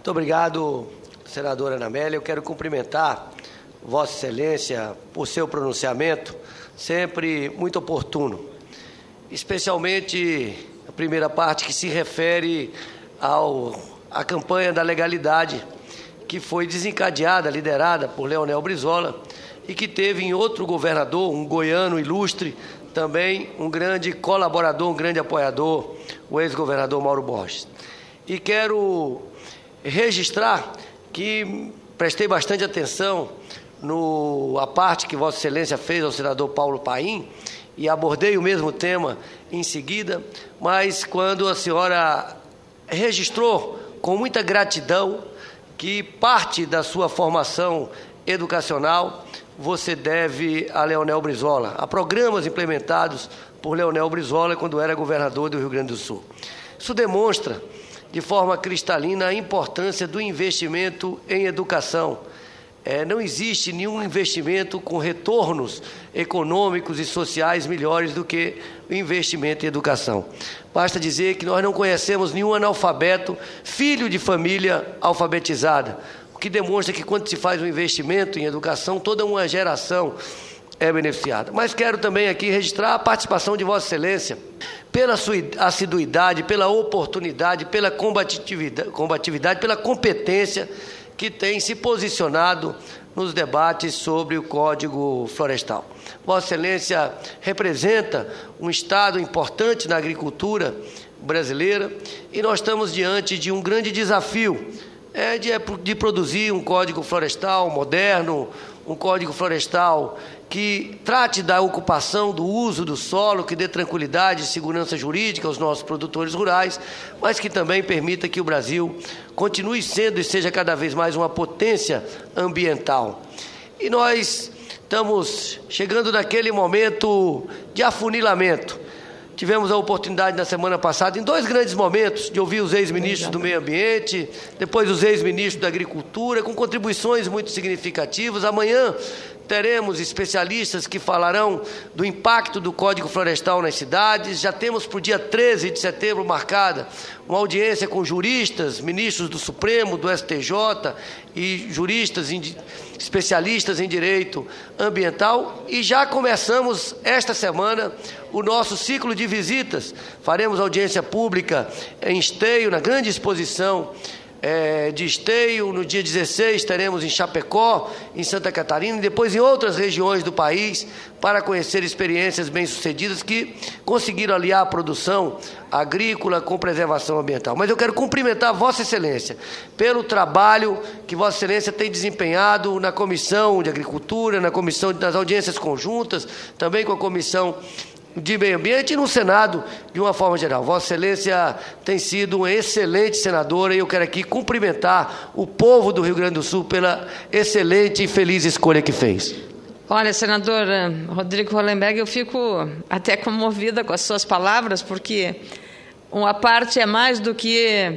Muito obrigado, senadora Ana Amélia. Eu quero cumprimentar Vossa Excelência por seu pronunciamento, sempre muito oportuno, especialmente a primeira parte que se refere à campanha da legalidade, que foi desencadeada, liderada por Leonel Brizola, e que teve em outro governador, um goiano ilustre, também um grande colaborador, um grande apoiador, o ex-governador Mauro Borges. E quero registrar que prestei bastante atenção à parte que Vossa Excelência fez ao senador Paulo Paim, e abordei o mesmo tema em seguida, mas quando a senhora registrou com muita gratidão que parte da sua formação educacional você deve a Leonel Brizola, a programas implementados por Leonel Brizola quando era governador do Rio Grande do Sul. Isso demonstra de forma cristalina a importância do investimento em educação. Não existe nenhum investimento com retornos econômicos e sociais melhores do que o investimento em educação. Basta dizer que nós não conhecemos nenhum analfabeto, filho de família alfabetizada, o que demonstra que quando se faz um investimento em educação, toda uma geração é beneficiada. Mas quero também aqui registrar a participação de Vossa Excelência, pela sua assiduidade, pela oportunidade, pela combatividade, pela competência que tem se posicionado nos debates sobre o Código Florestal. Vossa Excelência representa um Estado importante na agricultura brasileira e nós estamos diante de um grande desafio, de produzir um Código Florestal moderno, um Código Florestal que trate da ocupação, do uso do solo, que dê tranquilidade e segurança jurídica aos nossos produtores rurais, mas que também permita que o Brasil continue sendo e seja cada vez mais uma potência ambiental. E nós estamos chegando naquele momento de afunilamento. Tivemos a oportunidade na semana passada, em 2 grandes momentos, de ouvir os ex-ministros do Meio Ambiente, depois os ex-ministros da Agricultura, com contribuições muito significativas. Amanhã teremos especialistas que falarão do impacto do Código Florestal nas cidades. Já temos para o dia 13 de setembro marcada uma audiência com juristas, ministros do Supremo, do STJ e juristas especialistas em direito ambiental. E já começamos esta semana o nosso ciclo de visitas. Faremos audiência pública em Esteio, na grande exposição de Esteio. No dia 16 estaremos em Chapecó, em Santa Catarina, e depois em outras regiões do país, para conhecer experiências bem-sucedidas que conseguiram aliar a produção agrícola com preservação ambiental. Mas eu quero cumprimentar Vossa Excelência pelo trabalho que Vossa Excelência tem desempenhado na Comissão de Agricultura, nas audiências conjuntas, também com a Comissão de Meio Ambiente e no Senado, de uma forma geral. Vossa Excelência tem sido uma excelente senadora e eu quero aqui cumprimentar o povo do Rio Grande do Sul pela excelente e feliz escolha que fez. Olha, senador Rodrigo Hollenberg, eu fico até comovida com as suas palavras, porque uma parte é mais do que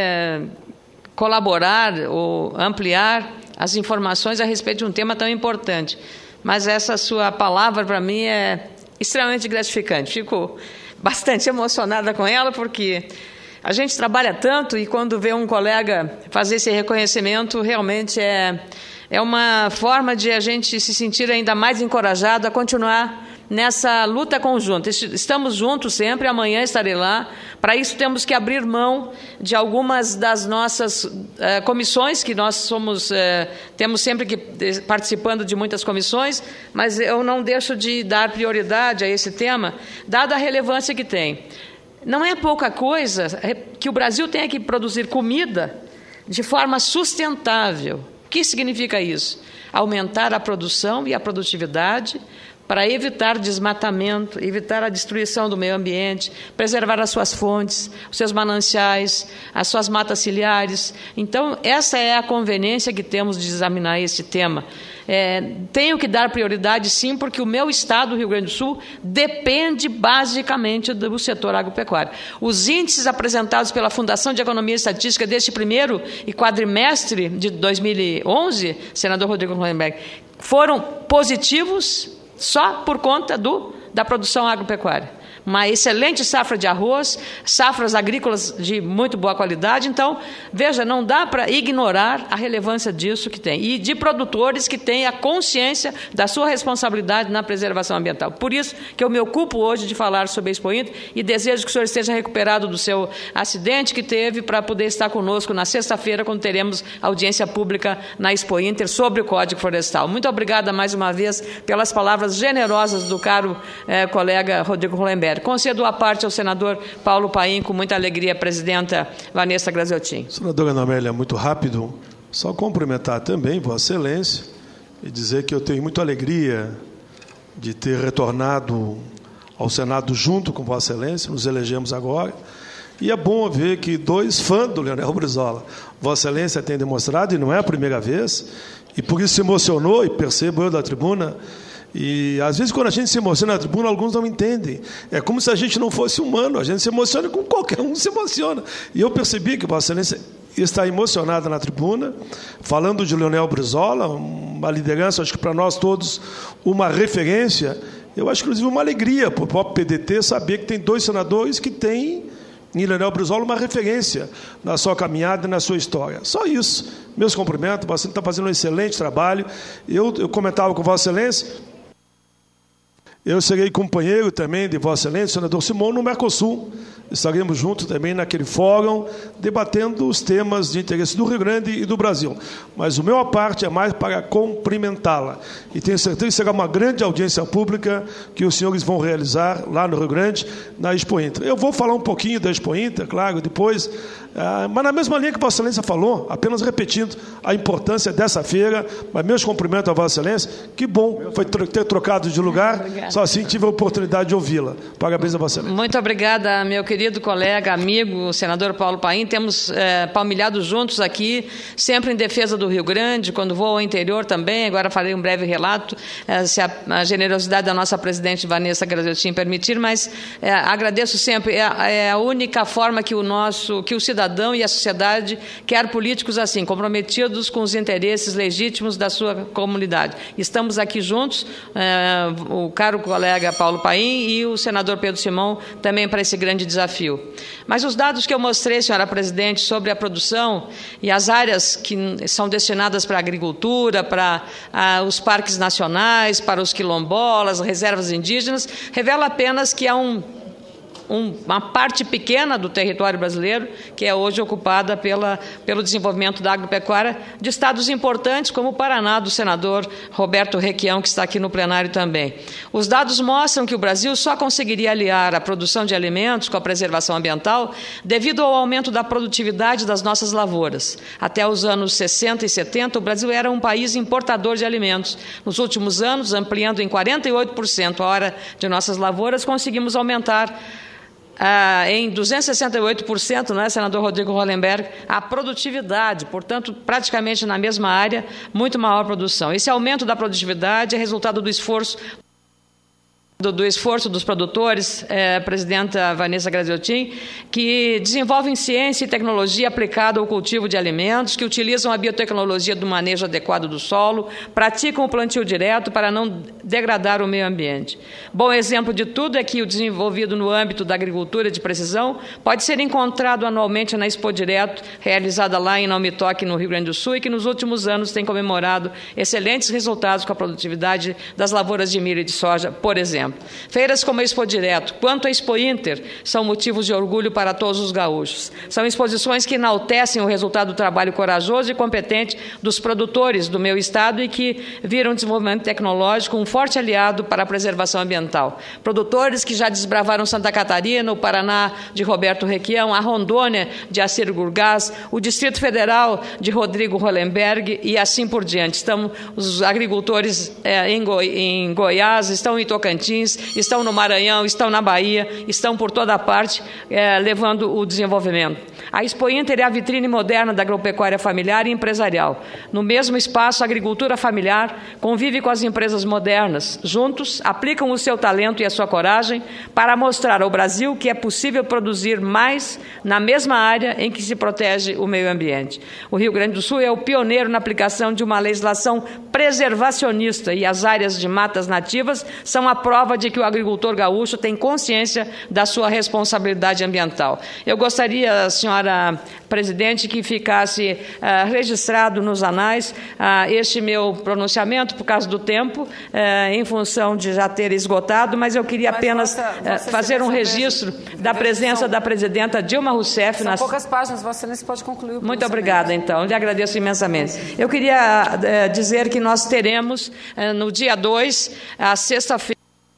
colaborar ou ampliar as informações a respeito de um tema tão importante. Mas essa sua palavra, para mim, é extremamente gratificante. Fico bastante emocionada com ela, porque a gente trabalha tanto e quando vê um colega fazer esse reconhecimento, realmente é uma forma de a gente se sentir ainda mais encorajado a continuar nessa luta conjunta. Estamos juntos sempre, amanhã estarei lá. Para isso temos que abrir mão de algumas das nossas comissões, que nós temos sempre que participando de muitas comissões, mas eu não deixo de dar prioridade a esse tema, dada a relevância que tem. Não é pouca coisa que o Brasil tenha que produzir comida de forma sustentável. O que significa isso? Aumentar a produção e a produtividade, para evitar desmatamento, evitar a destruição do meio ambiente, preservar as suas fontes, os seus mananciais, as suas matas ciliares. Então, essa é a conveniência que temos de examinar esse tema. Tenho que dar prioridade, sim, porque o meu estado, o Rio Grande do Sul, depende basicamente do setor agropecuário. Os índices apresentados pela Fundação de Economia e Estatística deste primeiro e quadrimestre de 2011, senador Rodrigo Hollenberg, foram positivos só por conta da produção agropecuária. uma excelente safra de arroz, safras agrícolas de muito boa qualidade. Então, veja, não dá para ignorar a relevância disso que tem. E de produtores que têm a consciência da sua responsabilidade na preservação ambiental. Por isso que eu me ocupo hoje de falar sobre a Expo Inter e desejo que o senhor esteja recuperado do seu acidente que teve para poder estar conosco na sexta-feira, quando teremos audiência pública na Expo Inter sobre o Código Florestal. Muito obrigada mais uma vez pelas palavras generosas do caro colega Rodrigo Hollenberg. Concedo a parte ao senador Paulo Paim, com muita alegria, a presidenta Vanessa Graziotin. Senadora Ana Amélia, muito rápido, só cumprimentar também Vossa Excelência e dizer que eu tenho muita alegria de ter retornado ao Senado junto com Vossa Excelência, nos elegemos agora, e é bom ver que dois fãs do Leonel Brizola, Vossa Excelência tem demonstrado, e não é a primeira vez, e por isso se emocionou, e percebo eu da tribuna. E, às vezes, quando a gente se emociona na tribuna, alguns não entendem. É como se a gente não fosse humano. A gente se emociona com qualquer um, se emociona. E eu percebi que Vossa Excelência está emocionada na tribuna, falando de Leonel Brizola, uma liderança, acho que para nós todos, uma referência. Eu acho, inclusive, uma alegria para o próprio PDT saber que tem dois senadores que têm em Leonel Brizola uma referência na sua caminhada e na sua história. Só isso. Meus cumprimentos. Você está fazendo um excelente trabalho. Eu comentava com Vossa Excelência. Eu serei companheiro também de Vossa Excelência, senador Simão, no Mercosul. Estaremos juntos também naquele fórum, debatendo os temas de interesse do Rio Grande e do Brasil. Mas o meu à parte é mais para cumprimentá-la. E tenho certeza que será uma grande audiência pública que os senhores vão realizar lá no Rio Grande, na Expo Inter. Eu vou falar um pouquinho da Expo Inter, claro, depois, mas na mesma linha que Vossa Excelência falou, apenas repetindo a importância dessa feira. Mas meus cumprimentos a Vossa Excelência. Que bom foi ter trocado de lugar. Obrigada. Só assim tive a oportunidade de ouvi-la. Parabéns a Vossa Excelência. Muito obrigada, meu querido colega, amigo, o senador Paulo Paim. Temos palmilhado juntos aqui, sempre em defesa do Rio Grande, quando vou ao interior também. Agora farei um breve relato, se a generosidade da nossa presidente Vanessa Graziotin permitir, mas agradeço sempre. É a única forma que o cidadão e a sociedade quer políticos assim, comprometidos com os interesses legítimos da sua comunidade. Estamos aqui juntos, o caro colega Paulo Paim e o senador Pedro Simão, também para esse grande desafio. Mas os dados que eu mostrei, senhora presidente, sobre a produção e as áreas que são destinadas para a agricultura, para os parques nacionais, para os quilombolas, reservas indígenas, revela apenas que há uma parte pequena do território brasileiro que é hoje ocupada pelo desenvolvimento da agropecuária de estados importantes como o Paraná, do senador Roberto Requião, que está aqui no plenário também. Os dados mostram que o Brasil só conseguiria aliar a produção de alimentos com a preservação ambiental devido ao aumento da produtividade das nossas lavouras. Até os anos 60 e 70, o Brasil era um país importador de alimentos. Nos últimos anos, ampliando em 48% a área de nossas lavouras, conseguimos aumentar em 268%, não é, senador Rodrigo Hollenberg, a produtividade, portanto, praticamente na mesma área, muito maior produção. Esse aumento da produtividade é resultado do esforço dos produtores, presidenta Vanessa Graziotin, que desenvolvem ciência e tecnologia aplicada ao cultivo de alimentos, que utilizam a biotecnologia do manejo adequado do solo, praticam o plantio direto para não degradar o meio ambiente. Bom exemplo de tudo é que o desenvolvido no âmbito da agricultura de precisão pode ser encontrado anualmente na Expo Direto, realizada lá em Naumitoque, no Rio Grande do Sul, e que nos últimos anos tem comemorado excelentes resultados com a produtividade das lavouras de milho e de soja, por exemplo. Feiras como a Expo Direto, quanto a Expo Inter, são motivos de orgulho para todos os gaúchos. São exposições que enaltecem o resultado do trabalho corajoso e competente dos produtores do meu estado e que viram o desenvolvimento tecnológico um forte aliado para a preservação ambiental. Produtores que já desbravaram Santa Catarina, o Paraná de Roberto Requião, a Rondônia de Acir Gurgás, o Distrito Federal de Rodrigo Hollenberg e assim por diante. Estão os agricultores em Goiás, estão em Tocantins, estão no Maranhão, estão na Bahia, estão por toda parte levando o desenvolvimento. A Expo Inter é a vitrine moderna da agropecuária familiar e empresarial. No mesmo espaço, a agricultura familiar convive com as empresas modernas. Juntos, aplicam o seu talento e a sua coragem para mostrar ao Brasil que é possível produzir mais na mesma área em que se protege o meio ambiente. O Rio Grande do Sul é o pioneiro na aplicação de uma legislação preservacionista e as áreas de matas nativas são a prova prova de que o agricultor gaúcho tem consciência da sua responsabilidade ambiental. Eu gostaria, senhora presidente, que ficasse registrado nos anais este meu pronunciamento, por causa do tempo, em função de já ter esgotado, mas eu queria apenas fazer um registro da presença da presidenta Dilma Rousseff. São poucas páginas, Vossa Excelência pode concluir o Muito obrigada, então. Lhe agradeço imensamente. Eu queria dizer que nós teremos, no dia 2, a sexta-feira,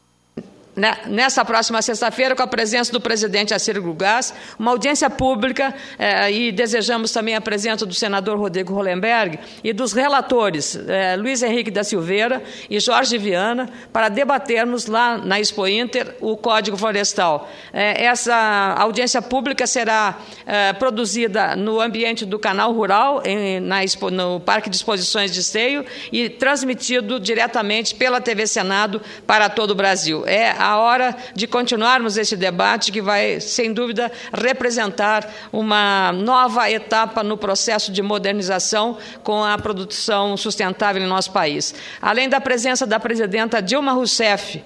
nessa próxima sexta-feira, com a presença do presidente Acílio Gás, uma audiência pública, e desejamos também a presença do senador Rodrigo Hollenberg e dos relatores Luiz Henrique da Silveira e Jorge Viana, para debatermos lá na Expo Inter o Código Florestal. Essa audiência pública será produzida no ambiente do Canal Rural, no Parque de Exposições de Esteio, e transmitido diretamente pela TV Senado para todo o Brasil. É a hora de continuarmos esse debate que vai, sem dúvida, representar uma nova etapa no processo de modernização com a produção sustentável em nosso país. Além da presença da presidenta Dilma Rousseff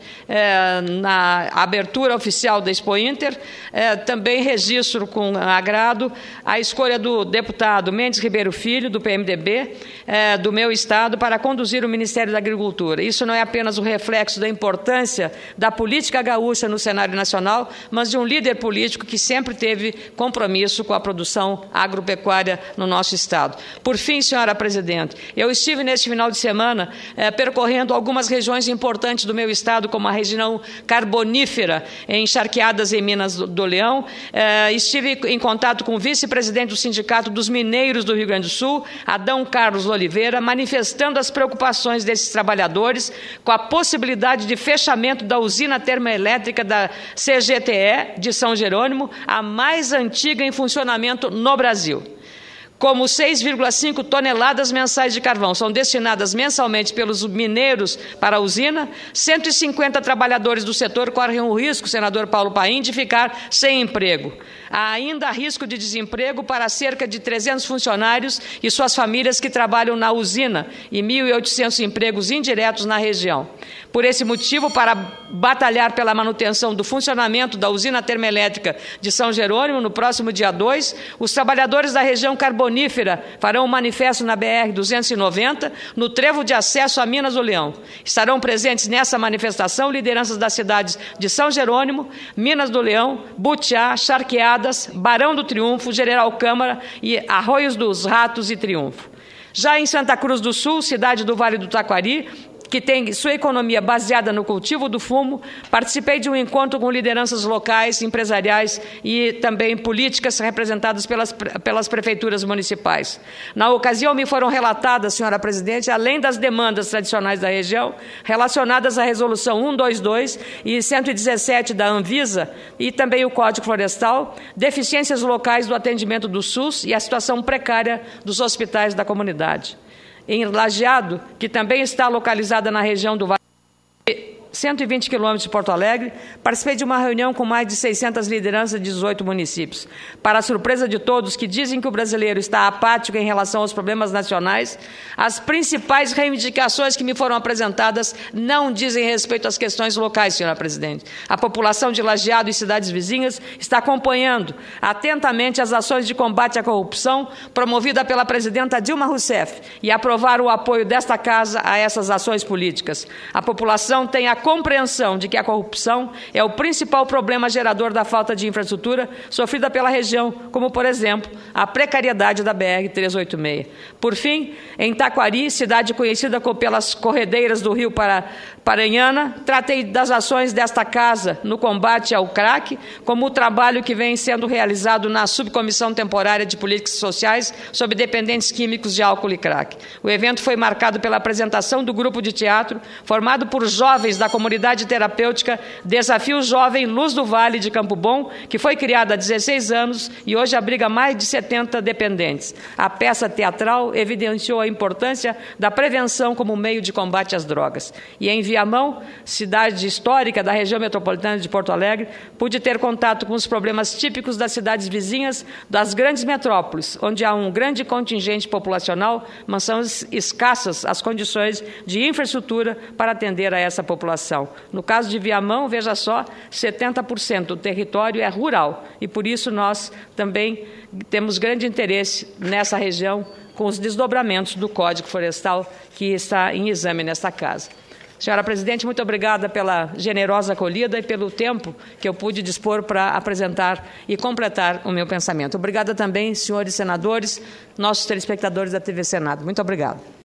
na abertura oficial da Expo Inter, também registro com agrado a escolha do deputado Mendes Ribeiro Filho, do PMDB, do meu estado, para conduzir o Ministério da Agricultura. Isso não é apenas o reflexo da importância da política gaúcha no cenário nacional, mas de um líder político que sempre teve compromisso com a produção agropecuária no nosso estado. Por fim, senhora presidente, eu estive neste final de semana percorrendo algumas regiões importantes do meu estado, como a região carbonífera, em Charqueadas, em Minas do Leão. Estive em contato com o vice-presidente do Sindicato dos Mineiros do Rio Grande do Sul, Adão Carlos Oliveira, manifestando as preocupações desses trabalhadores com a possibilidade de fechamento da usina termoelétrica da CGTE de São Jerônimo, a mais antiga em funcionamento no Brasil. Como 6,5 toneladas mensais de carvão são destinadas mensalmente pelos mineiros para a usina, 150 trabalhadores do setor correm o risco, senador Paulo Paim, de ficar sem emprego. Há ainda risco de desemprego para cerca de 300 funcionários e suas famílias que trabalham na usina e 1.800 empregos indiretos na região. Por esse motivo, para batalhar pela manutenção do funcionamento da usina termoelétrica de São Jerônimo, no próximo dia 2, os trabalhadores da região carbonífera farão um manifesto na BR-290, no trevo de acesso a Minas do Leão. Estarão presentes nessa manifestação lideranças das cidades de São Jerônimo, Minas do Leão, Butiá, Charqueadas, Barão do Triunfo, General Câmara e Arroios dos Ratos e Triunfo. Já em Santa Cruz do Sul, cidade do Vale do Taquari, que tem sua economia baseada no cultivo do fumo, participei de um encontro com lideranças locais, empresariais e também políticas representadas pelas prefeituras municipais. Na ocasião, me foram relatadas, senhora presidente, além das demandas tradicionais da região, relacionadas à Resolução 122 e 117 da Anvisa e também o Código Florestal, deficiências locais do atendimento do SUS e a situação precária dos hospitais da comunidade. Em Lajeado, que também está localizada na região do Vale, 120 quilômetros de Porto Alegre, participei de uma reunião com mais de 600 lideranças de 18 municípios. Para a surpresa de todos que dizem que o brasileiro está apático em relação aos problemas nacionais, as principais reivindicações que me foram apresentadas não dizem respeito às questões locais, senhora presidente. A população de Lajeado e cidades vizinhas está acompanhando atentamente as ações de combate à corrupção promovida pela presidenta Dilma Rousseff e aprovaram o apoio desta casa a essas ações políticas. A população tem a compreensão de que a corrupção é o principal problema gerador da falta de infraestrutura sofrida pela região, como, por exemplo, a precariedade da BR-386. Por fim, em Taquari, cidade conhecida pelas corredeiras do Rio Paranhana, tratei das ações desta casa no combate ao crack, como o trabalho que vem sendo realizado na Subcomissão Temporária de Políticas Sociais sobre dependentes químicos de álcool e crack. O evento foi marcado pela apresentação do grupo de teatro formado por jovens da comunidade terapêutica Desafio Jovem Luz do Vale de Campo Bom, que foi criada há 16 anos e hoje abriga mais de 70 dependentes. A peça teatral evidenciou a importância da prevenção como meio de combate às drogas. E em Viamão, cidade histórica da região metropolitana de Porto Alegre, pude ter contato com os problemas típicos das cidades vizinhas das grandes metrópoles, onde há um grande contingente populacional, mas são escassas as condições de infraestrutura para atender a essa população. população. No caso de Viamão, veja só, 70% do território é rural e, por isso, nós também temos grande interesse nessa região com os desdobramentos do Código Florestal que está em exame nesta Casa. Senhora Presidente, muito obrigada pela generosa acolhida e pelo tempo que eu pude dispor para apresentar e completar o meu pensamento. Obrigada também, senhores senadores, nossos telespectadores da TV Senado. Muito obrigada.